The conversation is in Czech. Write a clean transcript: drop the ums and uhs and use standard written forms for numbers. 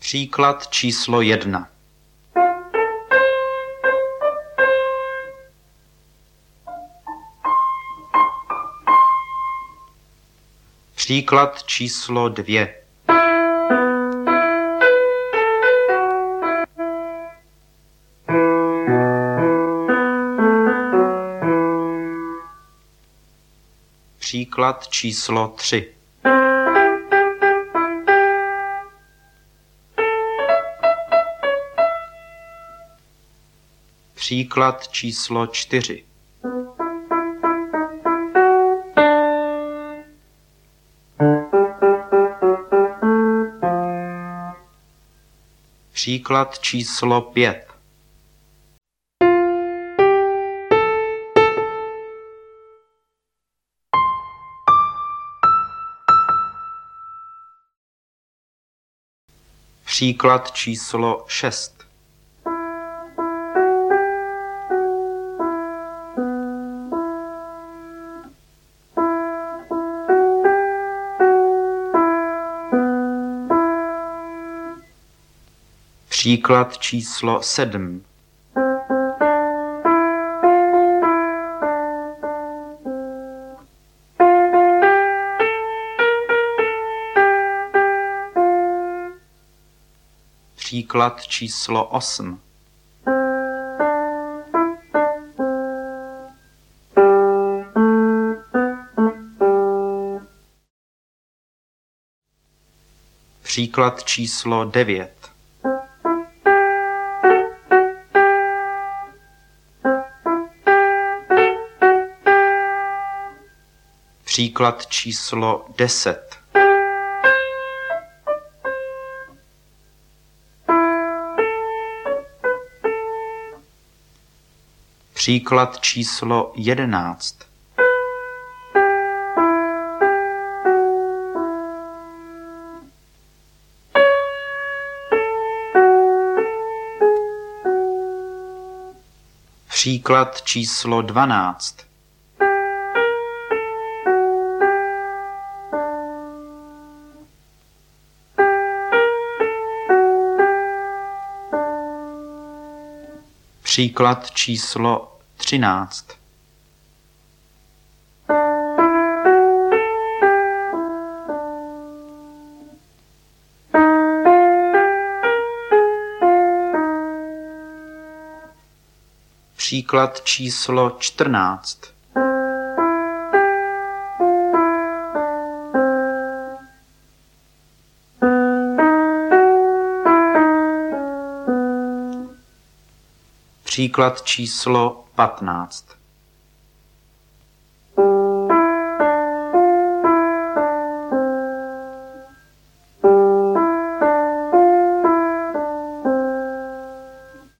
Příklad číslo 1. Příklad číslo 2. Příklad číslo 3. Příklad číslo 4. Příklad číslo 5. Příklad číslo 6. Příklad číslo 7. Příklad číslo 8. Příklad číslo 9. Příklad číslo 10. Příklad číslo 11. Příklad číslo 12. Příklad číslo 13. Příklad číslo 14. Příklad číslo 15.